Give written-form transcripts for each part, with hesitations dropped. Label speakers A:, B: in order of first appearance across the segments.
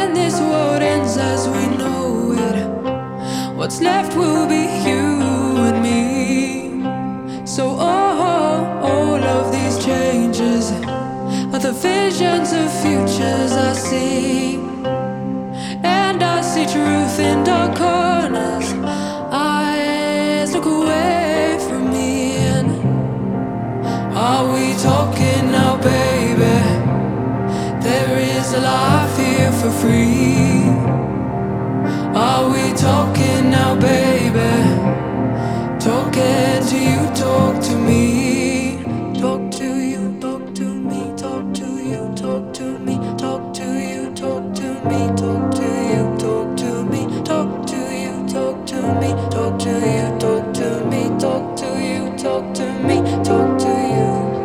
A: when this world ends as we know it, what's left will be you and me. So all of these changes are the visions of futures I see. And I see truth in dark corners, eyes look away from me. And are we talking now, baby? There is a life here for free. Are we talking now, baby? Talking to you, talk to me. Talk to you, talk to me, talk to you, talk to me, talk to you, talk to me, talk to you, talk to me, talk to you, talk to me, talk to you, talk to me, talk to you, talk to me, talk to you.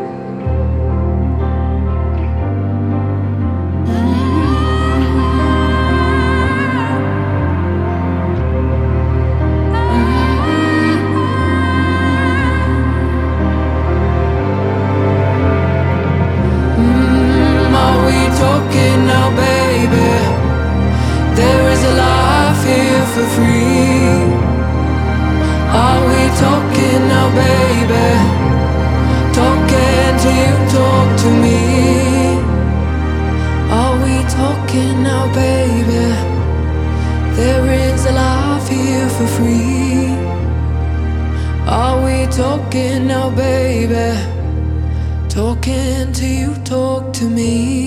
A: Talking now, baby. There is a life here for free. Are we talking now, baby? Talking to you, talk to me. Are we talking now, baby? There is a life here for free. Are we talking now, baby? Talking to you, talk to me.